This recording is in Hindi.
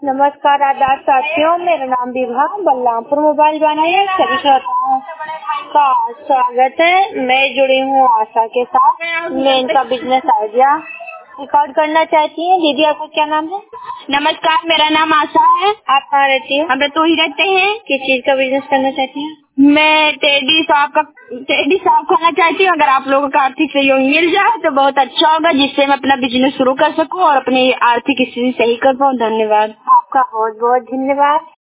नमस्कार आदाब साथियों, मेरा नाम विभा बलरामपुर मोबाइल वाले है। सभी श्रोताओं का स्वागत है। मैं जुड़ी हूँ आशा के साथ। मैं इनका बिजनेस आइडिया रिकॉर्ड करना चाहती है। दीदी आपका क्या नाम है? नमस्कार, मेरा नाम आशा है। आप कहाँ रहती हो? हम तो ही रहते हैं। किस चीज का बिजनेस करना चाहती हैं? मैं टेडी शॉप खोलना चाहती हूँ। अगर आप लोगों का आर्थिक सहयोग मिल जाए तो बहुत अच्छा होगा, जिससे मैं अपना बिजनेस शुरू कर सकूँ और अपनी आर्थिक स्थिति सही कर पाऊँ। धन्यवाद। आपका बहुत बहुत धन्यवाद।